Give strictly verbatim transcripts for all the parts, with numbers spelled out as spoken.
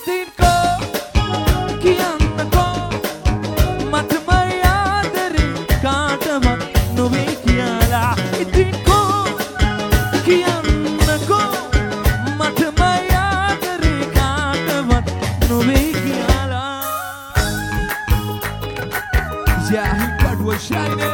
ඉතින් කෝ කියන්නකෝ මටම ආදරේ කාටවත් නොවේ කියලා ඉතින් කෝ කියන්නකෝ මටම ආදරේ කාටවත් නොවේ කියලා Yeah, he got was shining.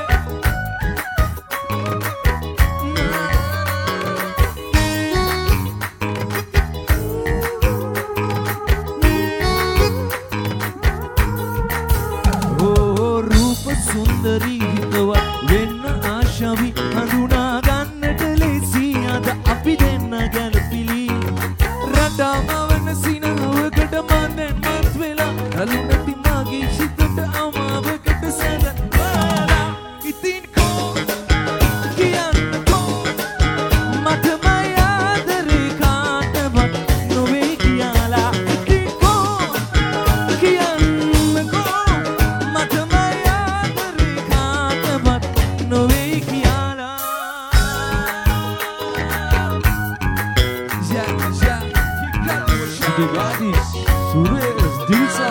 සුන්දරී හිතවත් වෙන්න ආශාවි හඳුනා ගන්නට ලේසි අද අපි දෙන්න ගැලපිලි රටාම වෙන සිනහවකට මන්දෙන් මත් වෙලා රළු නැති මාගේ සිතට අමාවකට සැලලා ඉතින් කෝ කියන්නකෝ මටම ආදරේ කාටවත් නොවේ කියලා ඉතින් කෝ කියන්නකෝ මටම නොවේ කියලා Yeah, yeah, he got this Suresh Dilsa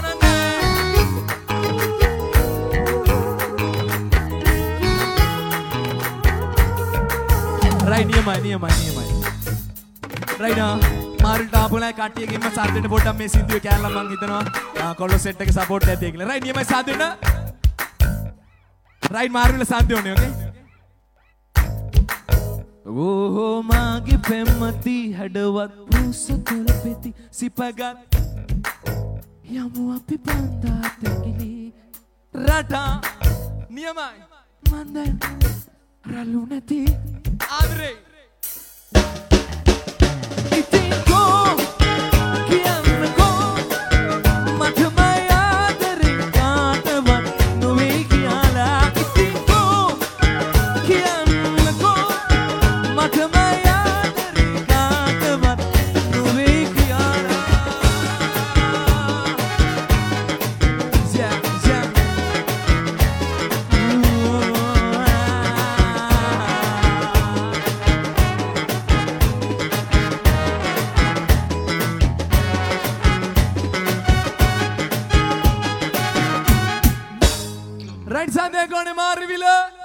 Right, නියමයි නියමයි නියමයි Right now මාරුල්ට ආපුලා කට්ටියකින්ම සාද්දෙට පොඩ්ඩක් මේ සින්දුවේ කෑල්ලා මං හිතනවා කොල්ලෝ සෙට් එකේ සපෝට් ඇති කියලා Right නියමයි සාද්දෙන්න Right මාරුල සාන්ති ඕනේ okay ඕ මාගේ පෙම්මති හැඩවත් පුසකල පෙති සිපගත් යමු අපි බන්දා තැකිලි රටා නියමයි මන්දන් රළු නැති ආදරේ ඉතින් කෝ කියන්නකෝ මටම ආදරේ කාටවත් නොවේ කියලා Right Sunday gone Marvilla